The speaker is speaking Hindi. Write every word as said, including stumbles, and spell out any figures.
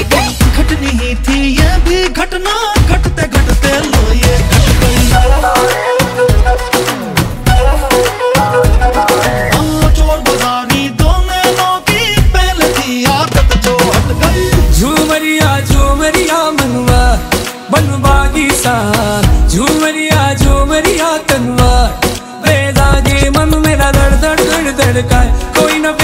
घटनी ही थी ये भी घटना, घटते घटते लो ये घट गई। चोर बाजारी दो नैनों की पहले थी आदत जो हट गई। झूमरिया झूमरिया मनवा बनवागी सा, झूमरिया झूमरिया तनवा बेदागे मन मेरा धड़ धड़ धड़ धड़काए।